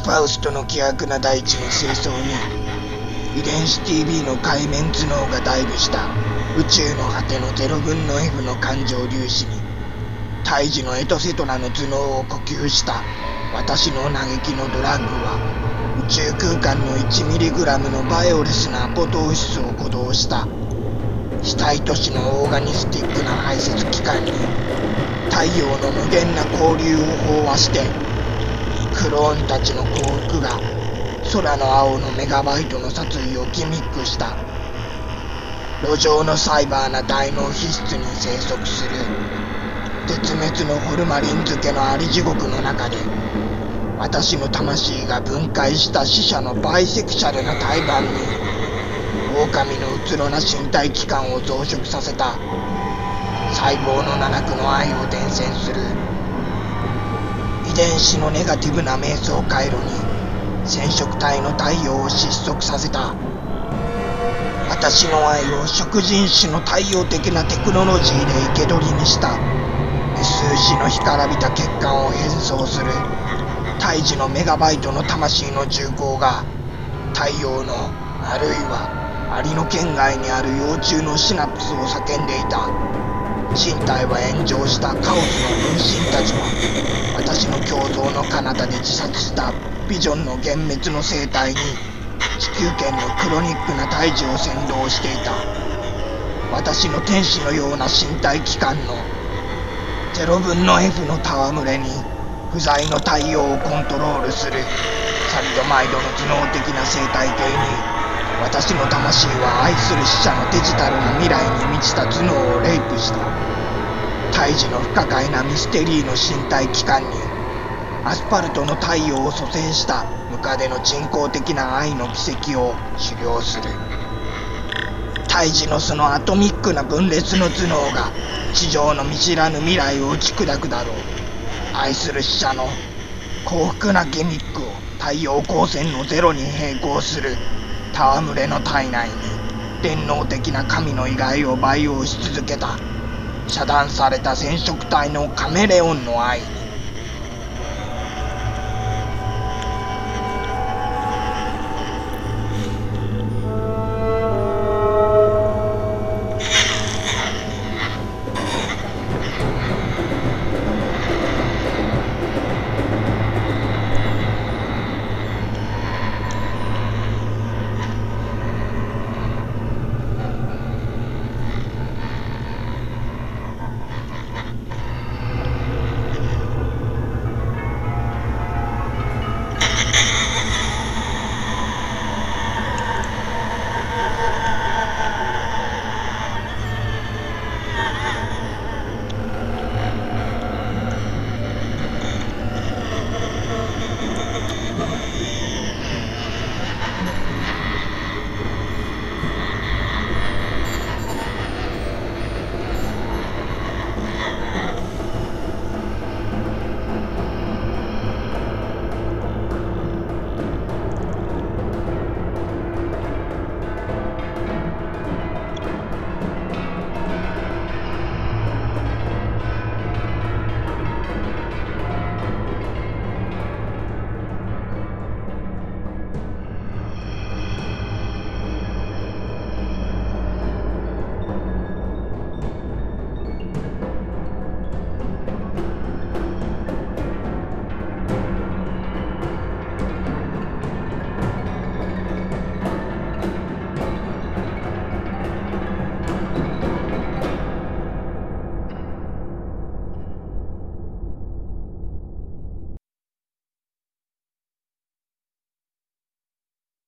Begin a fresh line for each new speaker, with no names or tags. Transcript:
ファウストの希薄な大地の清掃に遺伝子 TV の海面頭脳がダイブした宇宙の果ての0分の F の感情粒子に胎児のエトセトラの頭脳を呼吸した私の嘆きのドラッグは宇宙空間の 1mg のバイオレスなアポトーシスを鼓動した死体都市のオーガニスティックな排泄器官に太陽の無限な交流を飽和してクローンたちの幸福が空の青のメガバイトの殺意をギミックした路上のサイバーな大脳皮質に生息する絶滅のホルマリン漬けのあり地獄の中で私の魂が分解した死者のバイセクシャルな胎盤に狼のうつろな身体器官を増殖させた細胞の七苦の愛を伝染する遺伝子のネガティブな瞑想回路に染色体の太陽を失速させた私の愛を食人種の太陽的なテクノロジーで生け捕りにした無数子の干からびた血管を変装する胎児のメガバイトの魂の重厚が太陽のあるいはアリの圏外にある幼虫のシナプスを叫んでいた人体は炎上したカオスの分身たちは私の胸像の彼方で自殺したビジョンの幻滅の生態に地球圏のクロニックな胎児を先導していた私の天使のような身体器官の0分の F の戯れに不在の太陽をコントロールするサリドマイドの頭脳的な生態系に私の魂は愛する死者のデジタルな未来に満ちた頭脳をレイプした胎児の不可解なミステリーの身体器官にアスファルトの太陽を蘇生したムカデの人工的な愛の奇跡を狩猟する胎児のそのアトミックな分裂の頭脳が地上の見知らぬ未来を打ち砕くだろう愛する死者の幸福なギミックを太陽光線のゼロに並行する戯れの体内に電脳的な神の遺骸を培養し続けた遮断された染色体のカメレオンの愛に